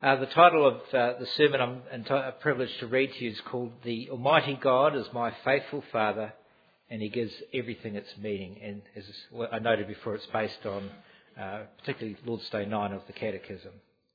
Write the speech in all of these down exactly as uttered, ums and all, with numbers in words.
Uh, the title of uh, the sermon I'm enti- privileged to read to you is called "The Almighty God is My Faithful Father, and He Gives Everything Its Meaning." And as I noted before, it's based on uh, particularly Lordstone nine of the Catechism.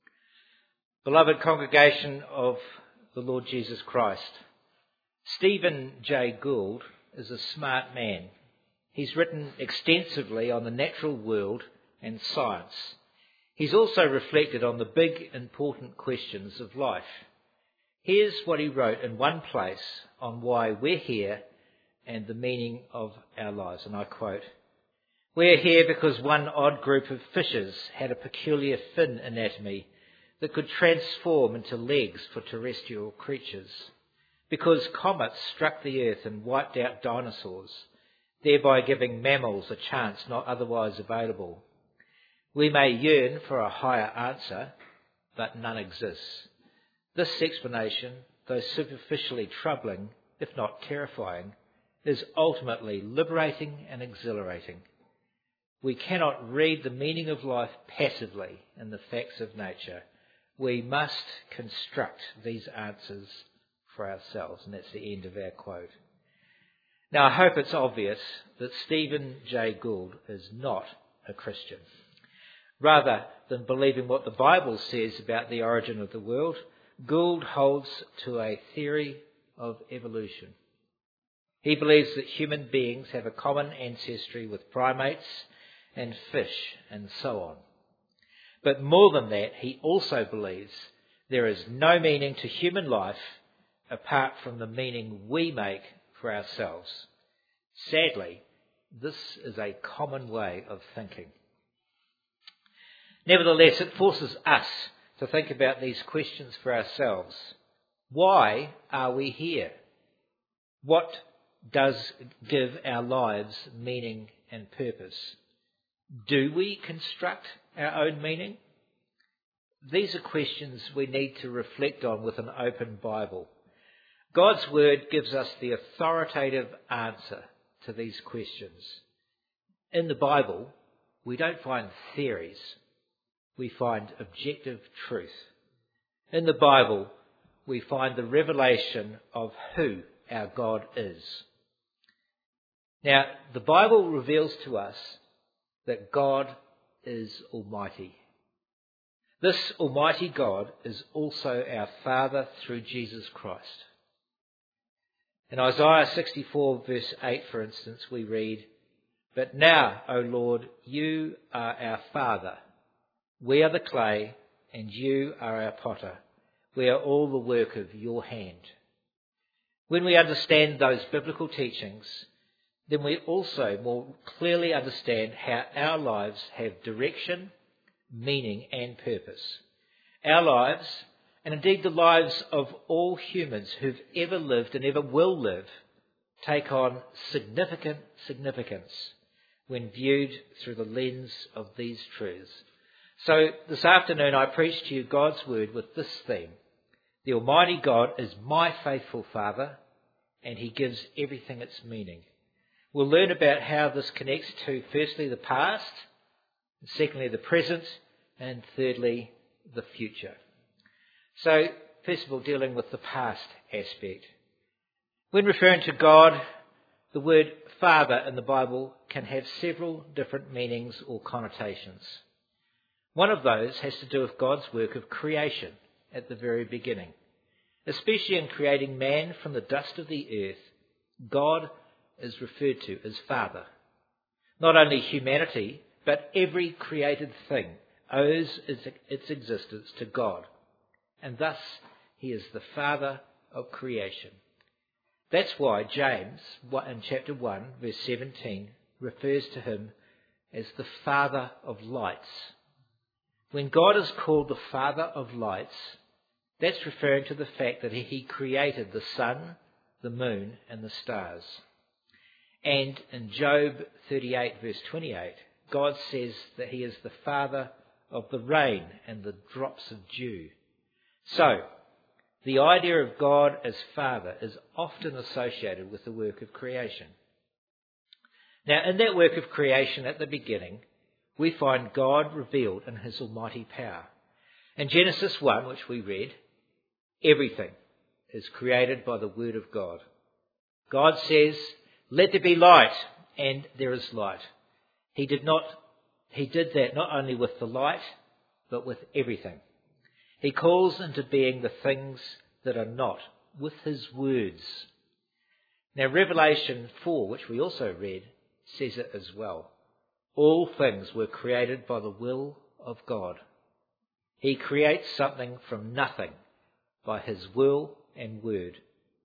Beloved congregation of the Lord Jesus Christ, Stephen Jay Gould is a smart man. He's written extensively on the natural world and science. He's also reflected on the big, important questions of life. Here's what he wrote in one place on why we're here and the meaning of our lives, and I quote, "We're here because one odd group of fishes had a peculiar fin anatomy that could transform into legs for terrestrial creatures, because comets struck the earth and wiped out dinosaurs, thereby giving mammals a chance not otherwise available. We may yearn for a higher answer, but none exists. This explanation, though superficially troubling, if not terrifying, is ultimately liberating and exhilarating. We cannot read the meaning of life passively in the facts of nature. We must construct these answers for ourselves." And that's the end of our quote. Now, I hope it's obvious that Stephen Jay Gould is not a Christian. Rather than believing what the Bible says about the origin of the world, Gould holds to a theory of evolution. He believes that human beings have a common ancestry with primates and fish and so on. But more than that, he also believes there is no meaning to human life apart from the meaning we make for ourselves. Sadly, this is a common way of thinking. Nevertheless, it forces us to think about these questions for ourselves. Why are we here? What does give our lives meaning and purpose? Do we construct our own meaning? These are questions we need to reflect on with an open Bible. God's Word gives us the authoritative answer to these questions. In the Bible, we don't find theories. We find objective truth. In the Bible, we find the revelation of who our God is. Now, the Bible reveals to us that God is Almighty. This Almighty God is also our Father through Jesus Christ. In Isaiah sixty-four verse eight, for instance, we read, "But now, O Lord, you are our Father. We are the clay, and you are our potter. We are all the work of your hand." When we understand those biblical teachings, then we also more clearly understand how our lives have direction, meaning, and purpose. Our lives, and indeed the lives of all humans who've ever lived and ever will live, take on significant significance when viewed through the lens of these truths. So this afternoon I preach to you God's Word with this theme: the Almighty God is my faithful Father, and He gives everything its meaning. We'll learn about how this connects to, firstly, the past, secondly, the present, and thirdly, the future. So, first of all, dealing with the past aspect. When referring to God, the word Father in the Bible can have several different meanings or connotations. One of those has to do with God's work of creation at the very beginning. Especially in creating man from the dust of the earth, God is referred to as Father. Not only humanity, but every created thing owes its existence to God. And thus, He is the Father of creation. That's why James, in chapter one, verse seventeen, refers to Him as the Father of lights. When God is called the Father of lights, that's referring to the fact that He created the sun, the moon, and the stars. And in Job thirty-eight, verse twenty-eight, God says that He is the Father of the rain and the drops of dew. So, the idea of God as Father is often associated with the work of creation. Now, in that work of creation at the beginning, we find God revealed in His almighty power. In Genesis one, which we read, everything is created by the word of God. God says, "Let there be light," and there is light. He did not, he did that not only with the light, but with everything. He calls into being the things that are not with his words. Now Revelation four, which we also read, says it as well. All things were created by the will of God. He creates something from nothing by his will and word.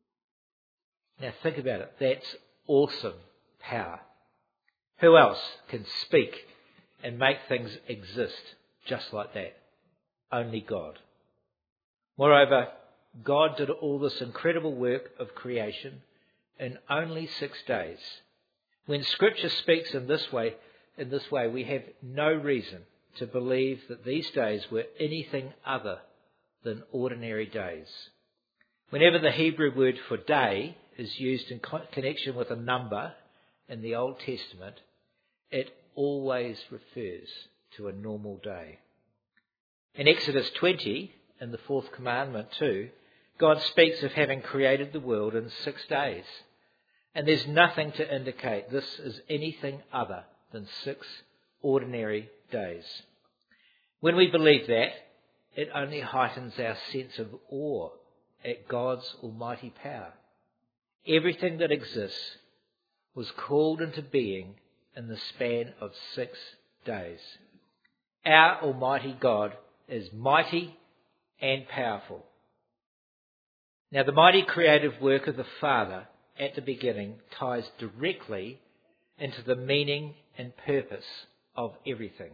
Now think about it. That's awesome power. Who else can speak and make things exist just like that? Only God. Moreover, God did all this incredible work of creation in only six days. When Scripture speaks in this way, in this way, we have no reason to believe that these days were anything other than ordinary days. Whenever the Hebrew word for day is used in connection with a number in the Old Testament, it always refers to a normal day. In Exodus twenty, in the fourth commandment too, God speaks of having created the world in six days. And there's nothing to indicate this is anything other than six ordinary days. When we believe that, it only heightens our sense of awe at God's almighty power. Everything that exists was called into being in the span of six days. Our Almighty God is mighty and powerful. Now, the mighty creative work of the Father at the beginning ties directly into the meaning and purpose of everything.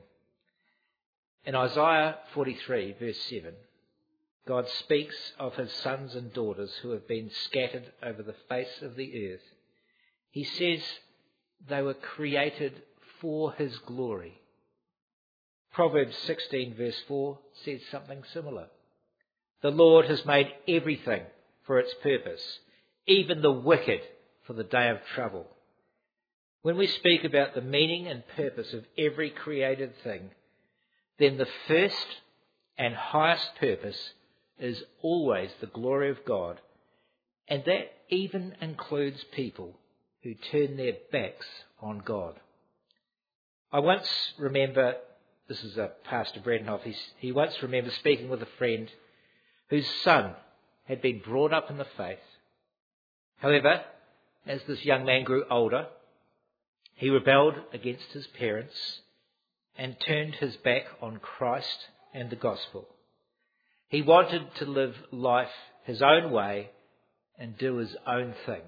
In Isaiah forty-three, verse seven, God speaks of his sons and daughters who have been scattered over the face of the earth. He says they were created for his glory. Proverbs sixteen, verse four, says something similar. The Lord has made everything for its purpose, even the wicked for the day of trouble. When we speak about the meaning and purpose of every created thing, then the first and highest purpose is always the glory of God, and that even includes people who turn their backs on God. I once remember, this is a Pastor Bredenhoff, he, he once remember speaking with a friend whose son had been brought up in the faith. However, as this young man grew older, he rebelled against his parents and turned his back on Christ and the gospel. He wanted to live life his own way and do his own thing.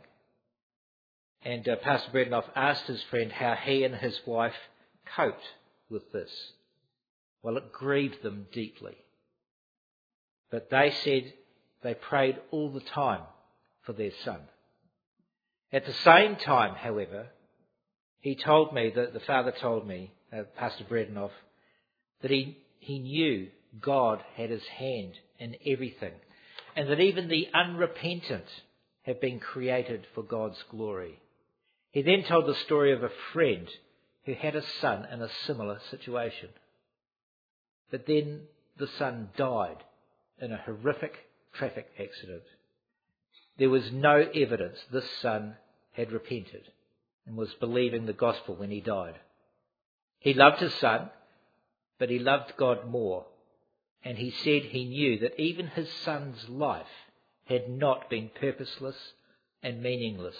And uh, Pastor Bredenhoff asked his friend how he and his wife coped with this. Well, it grieved them deeply. But they said they prayed all the time for their son. At the same time, however, he told me, that the father told me, uh, Pastor Bredenhoff, that he, he knew God had his hand in everything, and that even the unrepentant have been created for God's glory. He then told the story of a friend who had a son in a similar situation. But then the son died in a horrific traffic accident. There was no evidence this son had repented and was believing the gospel when he died. He loved his son, but he loved God more. And he said he knew that even his son's life had not been purposeless and meaningless.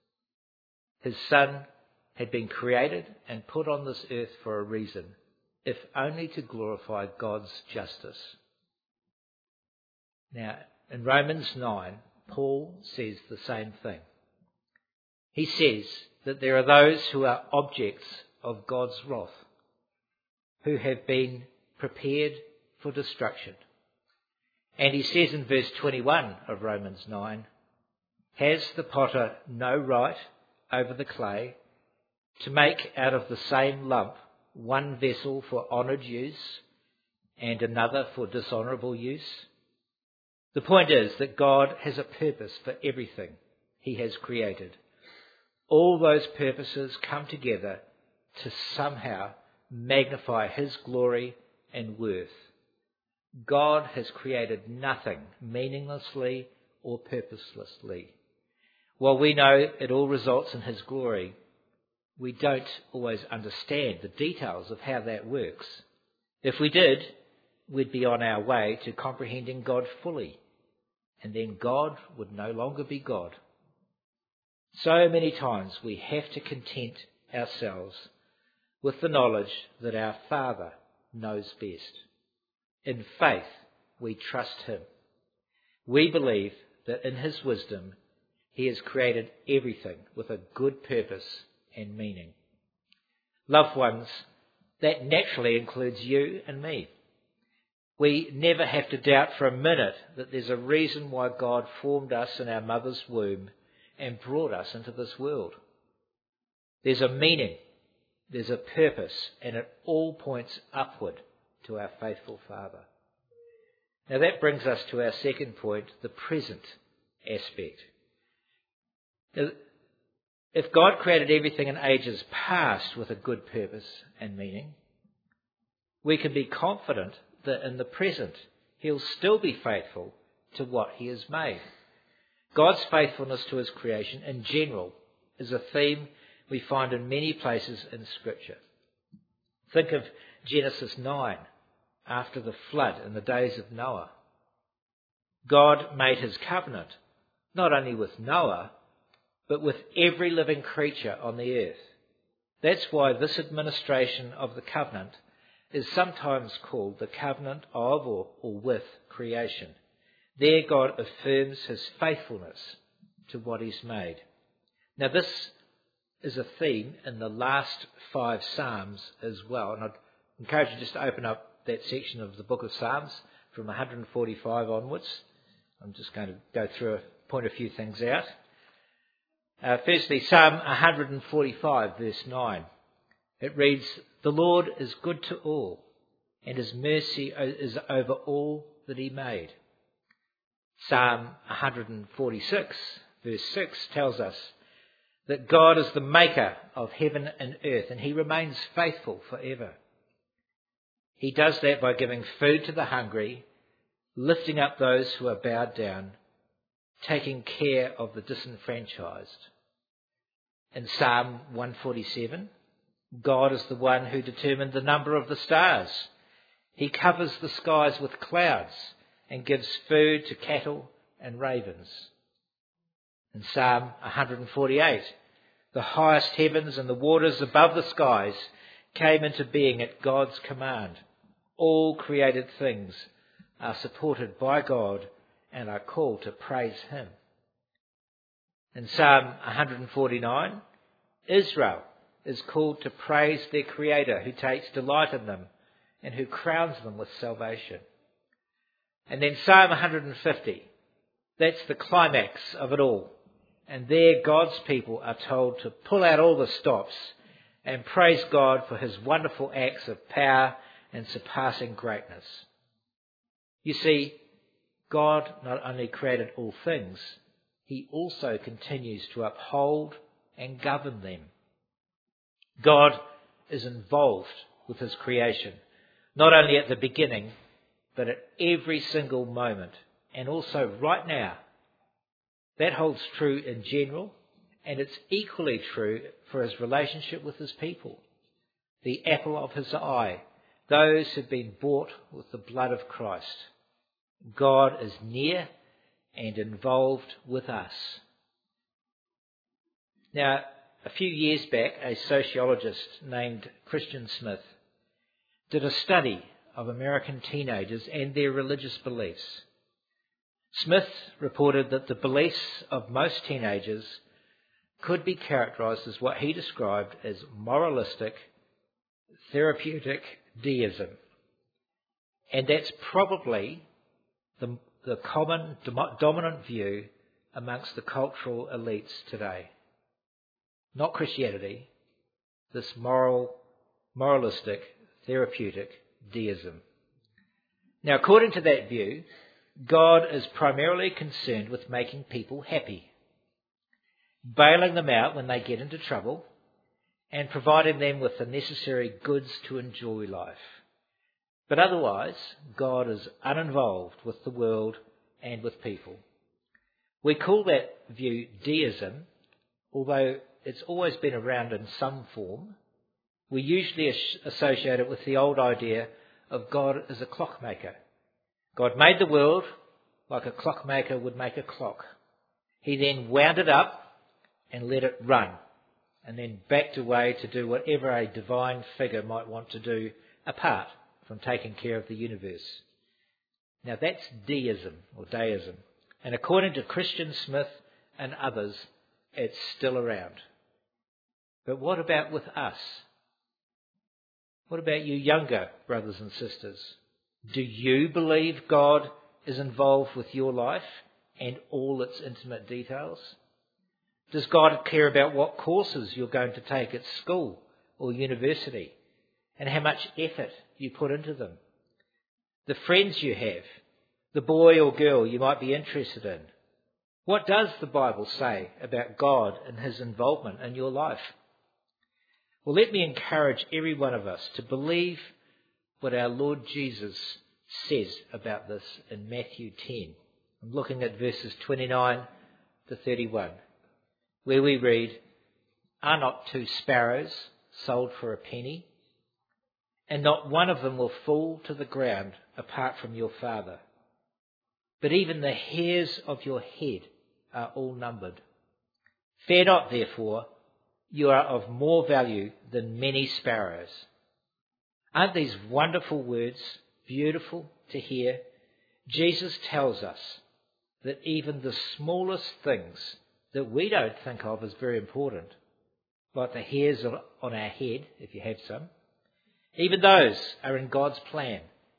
His son had been created and put on this earth for a reason, if only to glorify God's justice. Now, in Romans nine, Paul says the same thing. He says that there are those who are objects of God's wrath, who have been prepared for destruction. And he says in verse twenty-one of Romans nine, has the potter no right over the clay to make out of the same lump one vessel for honoured use and another for dishonourable use? The point is that God has a purpose for everything he has created. All those purposes come together to somehow magnify his glory and worth. God has created nothing meaninglessly or purposelessly. While we know it all results in his glory, we don't always understand the details of how that works. If we did, we'd be on our way to comprehending God fully, and then God would no longer be God. So many times we have to content ourselves with the knowledge that our Father knows best. In faith, we trust him. We believe that in his wisdom, he has created everything with a good purpose and meaning. Loved ones, that naturally includes you and me. We never have to doubt for a minute that there's a reason why God formed us in our mother's womb and brought us into this world. There's a meaning, there's a purpose, and it all points upward to our faithful Father. Now that brings us to our second point, the present aspect. Now, if God created everything in ages past with a good purpose and meaning, we can be confident that in the present he'll still be faithful to what he has made. God's faithfulness to his creation in general is a theme we find in many places in Scripture. Think of Genesis nine, after the flood in the days of Noah. God made his covenant, not only with Noah, but with every living creature on the earth. That's why this administration of the covenant is sometimes called the covenant of or, or with creation. There God affirms his faithfulness to what he's made. Now this is a theme in the last five Psalms as well. And I'd encourage you just to open up that section of the book of Psalms from one forty-five onwards. I'm just going to go through, a, point a few things out. Uh, firstly, Psalm one forty-five, verse nine. It reads, "The Lord is good to all, and his mercy is over all that he made." Psalm one forty-six, verse six tells us that God is the maker of heaven and earth, and he remains faithful forever. He does that by giving food to the hungry, lifting up those who are bowed down, taking care of the disenfranchised. In Psalm one forty-seven, God is the one who determined the number of the stars. He covers the skies with clouds and gives food to cattle and ravens. In Psalm one forty-eight, the highest heavens and the waters above the skies came into being at God's command. All created things are supported by God and are called to praise him. In Psalm one forty-nine, Israel is called to praise their Creator who takes delight in them and who crowns them with salvation. And then Psalm one fifty, that's the climax of it all. And there God's people are told to pull out all the stops and praise God for his wonderful acts of power and surpassing greatness. You see, God not only created all things, he also continues to uphold and govern them. God is involved with his creation, not only at the beginning, but at every single moment, and also right now. That holds true in general, and it's equally true for his relationship with his people. The apple of his eye, those who've been bought with the blood of Christ. God is near and involved with us. Now, a few years back, a sociologist named Christian Smith did a study of American teenagers and their religious beliefs. Smith reported that the beliefs of most teenagers could be characterized as what he described as moralistic, therapeutic deism. And that's probably the, the common dom- dominant view amongst the cultural elites today. Not Christianity, this moral, moralistic, therapeutic deism. Now, according to that view, God is primarily concerned with making people happy, bailing them out when they get into trouble, and providing them with the necessary goods to enjoy life. But otherwise, God is uninvolved with the world and with people. We call that view deism, although it's always been around in some form. We usually associate it with the old idea of God as a clockmaker. God made the world like a clockmaker would make a clock. He then wound it up and let it run, and then backed away to do whatever a divine figure might want to do apart from taking care of the universe. Now that's deism or deism. And according to Christian Smith and others, it's still around. But what about with us? What about you younger brothers and sisters? Do you believe God is involved with your life and all its intimate details? Does God care about what courses you're going to take at school or university and how much effort you put into them? The friends you have, the boy or girl you might be interested in. What does the Bible say about God and his involvement in your life? Well, let me encourage every one of us to believe what our Lord Jesus says about this in Matthew ten. I'm looking at verses twenty-nine to thirty-one, where we read, "Are not two sparrows sold for a penny? And not one of them will fall to the ground apart from your Father. But even the hairs of your head are all numbered. Fear not, therefore, you are of more value than many sparrows." Aren't these wonderful words beautiful to hear? Jesus tells us that even the smallest things that we don't think of as very important, like the hairs on our head, if you have some, even those are in God's plan.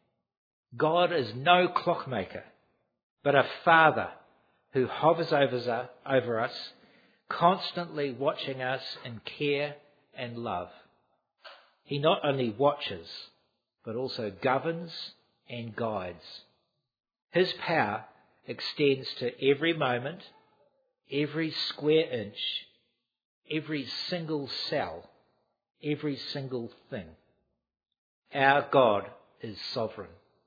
God is no clockmaker, but a Father who hovers over, over us, constantly watching us in care and love. He not only watches, but also governs and guides. His power extends to every moment, every square inch, every single cell, every single thing. Our God is sovereign.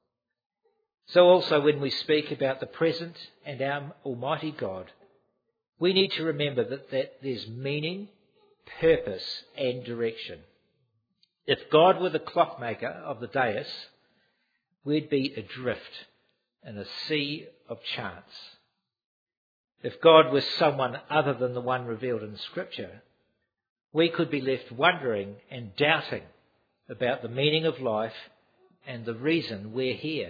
So also when we speak about the present and our Almighty God, we need to remember that, that there's meaning, purpose and direction. If God were the clockmaker of the dais, we'd be adrift in a sea of chance. If God was someone other than the one revealed in Scripture, we could be left wondering and doubting about the meaning of life and the reason we're here.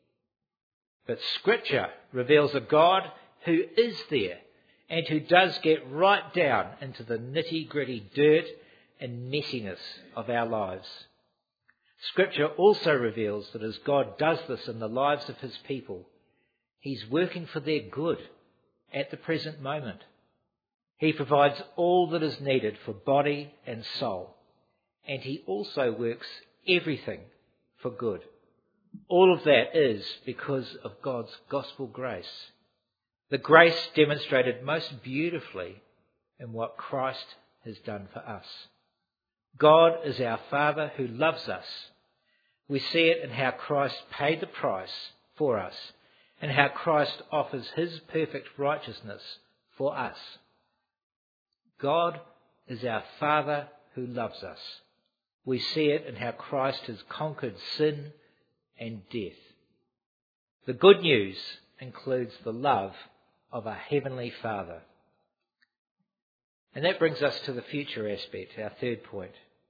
But Scripture reveals a God who is there and who does get right down into the nitty-gritty dirt and messiness of our lives. Scripture also reveals that as God does this in the lives of his people, he's working for their good at the present moment. He provides all that is needed for body and soul, and he also works everything for good. All of that is because of God's gospel grace. The grace demonstrated most beautifully in what Christ has done for us. God is our Father who loves us. We see it in how Christ paid the price for us and how Christ offers his perfect righteousness for us. God is our Father who loves us. We see it in how Christ has conquered sin and death. The good news includes the love of our Heavenly Father. And that brings us to the future aspect, our third point.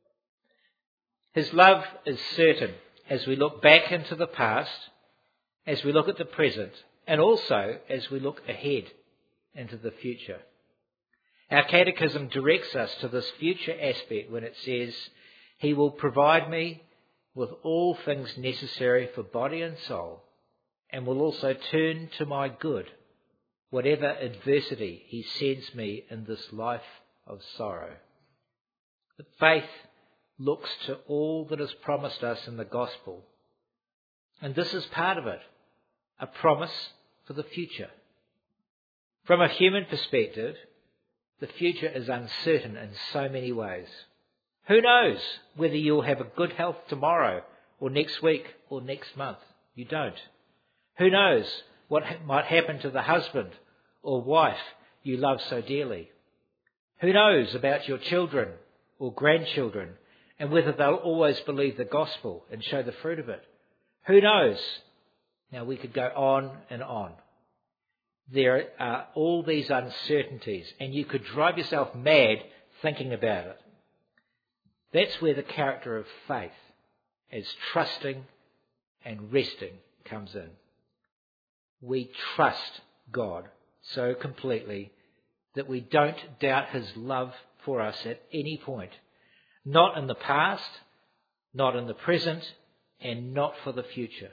His love is certain as we look back into the past, as we look at the present, and also as we look ahead into the future. Our catechism directs us to this future aspect when it says, "He will provide me with all things necessary for body and soul, and will also turn to my good, whatever adversity he sends me in this life of sorrow." But faith looks to all that is promised us in the gospel. And this is part of it, a promise for the future. From a human perspective, the future is uncertain in so many ways. Who knows whether you'll have a good health tomorrow or next week or next month. You don't. Who knows what might happen to the husband or wife you love so dearly? Who knows about your children or grandchildren and whether they'll always believe the gospel and show the fruit of it? Who knows? Now we could go on and on. There are all these uncertainties, and you could drive yourself mad thinking about it. That's where the character of faith, as trusting and resting, comes in. We trust God so completely that we don't doubt his love for us at any point. Not in the past, not in the present, and not for the future.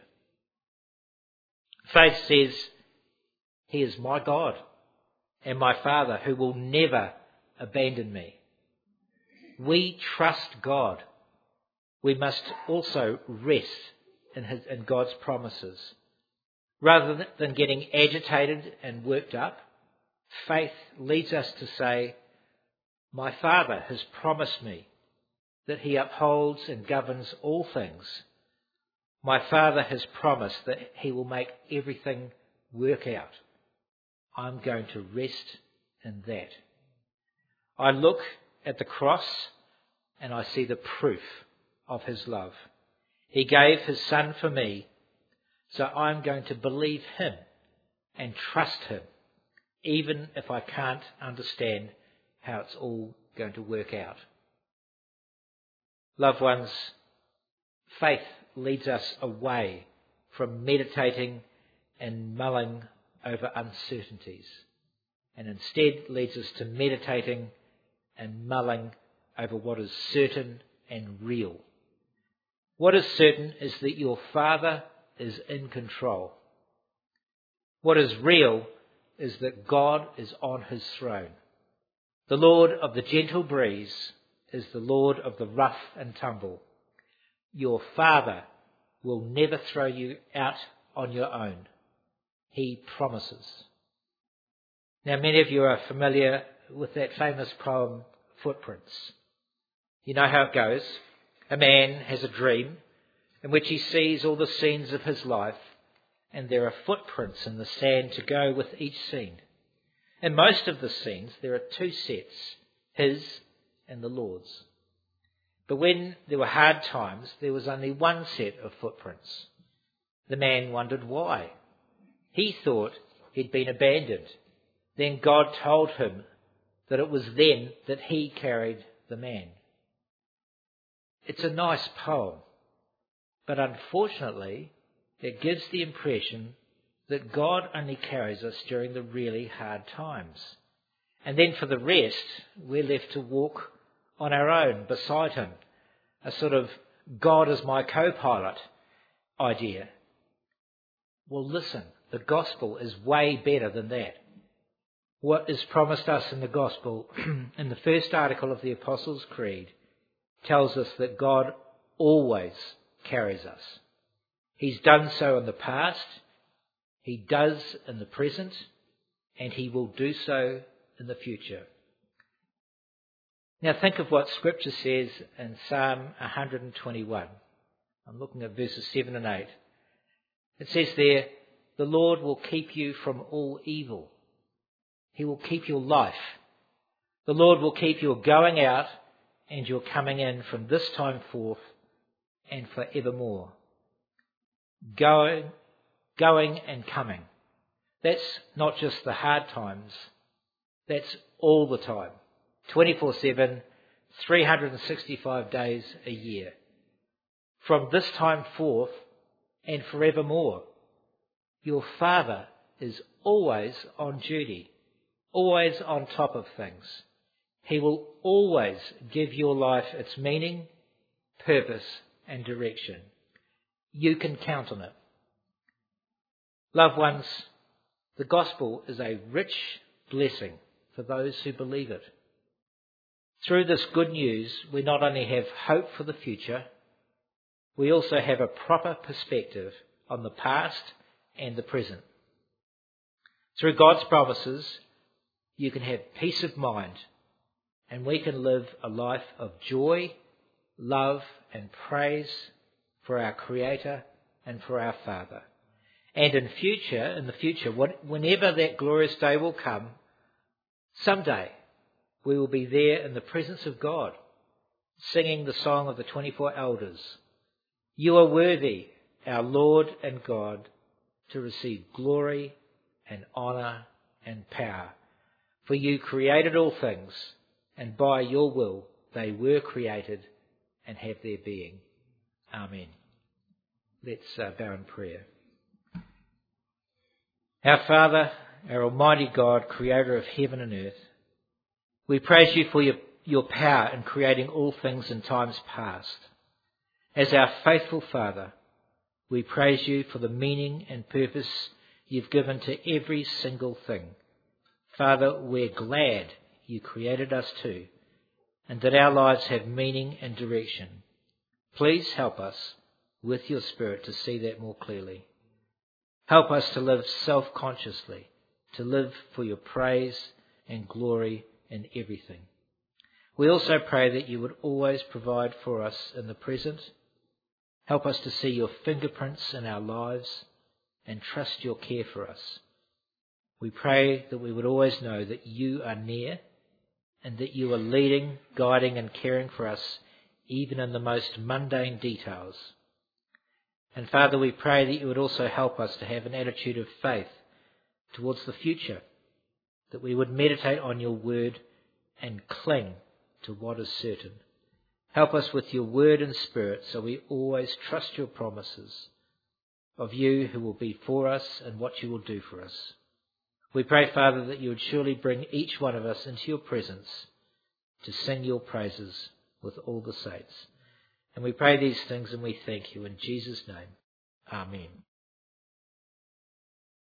Faith says, he is my God and my Father who will never abandon me. We trust God. We must also rest in, his, in God's promises. Rather than getting agitated and worked up, faith leads us to say, my Father has promised me that he upholds and governs all things. My Father has promised that he will make everything work out. I'm going to rest in that. I look at the cross and I see the proof of his love. He gave his Son for me, so I'm going to believe him and trust him, even if I can't understand how it's all going to work out. Loved ones, faith leads us away from meditating and mulling over uncertainties, and instead leads us to meditating and mulling over what is certain and real. What is certain is that your Father is in control. What is real is that God is on his throne. The Lord of the gentle breeze is the Lord of the rough and tumble. Your Father will never throw you out on your own. He promises. Now, many of you are familiar with that famous poem, Footprints. You know how it goes. A man has a dream in which he sees all the scenes of his life, and there are footprints in the sand to go with each scene. In most of the scenes, there are two sets, his and the Lord's. But when there were hard times, there was only one set of footprints. The man wondered why. He thought he'd been abandoned. Then God told him that it was then that he carried the man. It's a nice poem, but unfortunately, it gives the impression that God only carries us during the really hard times. And then for the rest, we're left to walk on our own beside him. A sort of God is my co-pilot idea. Well, listen, the gospel is way better than that. What is promised us in the gospel, in the first article of the Apostles' Creed, tells us that God always carries us. He's done so in the past, he does in the present, and he will do so in the future. Now think of what Scripture says in Psalm one twenty-one. I'm looking at verses seven and eight. It says there, the Lord will keep you from all evil. He will keep your life. The Lord will keep your going out and your coming in from this time forth and forevermore. Going, going and coming. That's not just the hard times. That's all the time. twenty-four seven, three hundred sixty-five days a year. From this time forth and forevermore. Your Father is always on duty, always on top of things. He will always give your life its meaning, purpose, and direction. You can count on it. Loved ones, the gospel is a rich blessing for those who believe it. Through this good news, we not only have hope for the future, we also have a proper perspective on the past and the present. Through God's promises, you can have peace of mind, and we can live a life of joy, love and praise for our Creator and for our Father. And in future, in the future, whenever that glorious day will come, someday we will be there in the presence of God, singing the song of the twenty-four elders. You are worthy, our Lord and God, to receive glory and honour and power. For you created all things, and by your will they were created and have their being. Amen. Let's uh, bow in prayer. Our Father, our Almighty God, Creator of heaven and earth, we praise you for your, your power in creating all things in times past. As our faithful Father, we praise you for the meaning and purpose you've given to every single thing. Father, we're glad you created us too, and that our lives have meaning and direction. Please help us with your Spirit to see that more clearly. Help us to live self-consciously, to live for your praise and glory in everything. We also pray that you would always provide for us in the present. Help us to see your fingerprints in our lives and trust your care for us. We pray that we would always know that you are near and that you are leading, guiding and caring for us even in the most mundane details. And Father, we pray that you would also help us to have an attitude of faith towards the future, that we would meditate on your word and cling to what is certain. Help us with your word and spirit so we always trust your promises of you who will be for us and what you will do for us. We pray, Father, that you would surely bring each one of us into your presence to sing your praises with all the saints. And we pray these things and we thank you in Jesus' name. Amen.